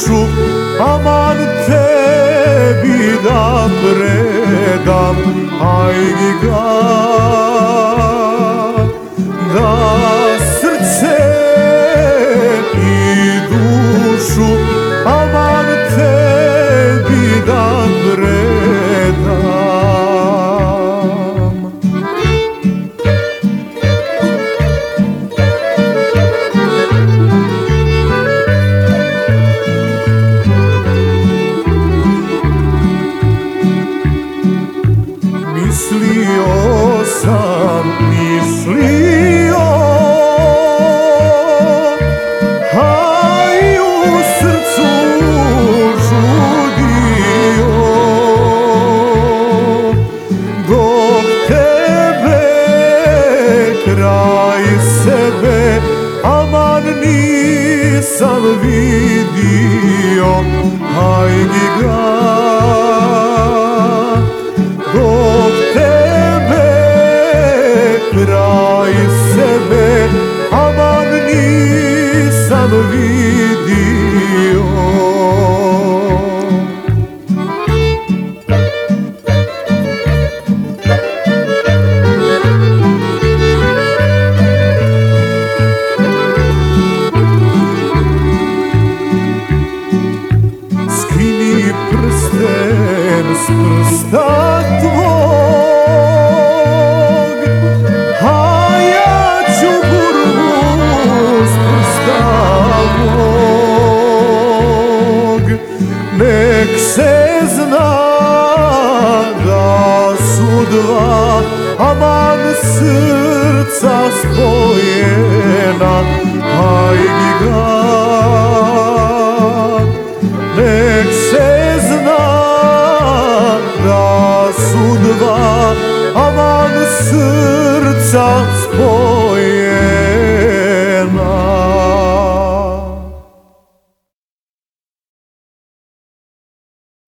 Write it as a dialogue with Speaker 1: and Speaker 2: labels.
Speaker 1: dušu, aman tebi da predam, ajgiga, da srce i dušu, aman tebi da predam. Mislio sam, a i u srcu žudio, dok tebe kraj sebe aman nisam vidio, ajgiga, dok tebe kraj sebe aman nisam vidio. Skini prsten s prsta tvog, a ja ću burbu s prsta mog. Nek se zna da su dva aman srca spojena, ajgiga, nek se zna da su dva aman srca spojena.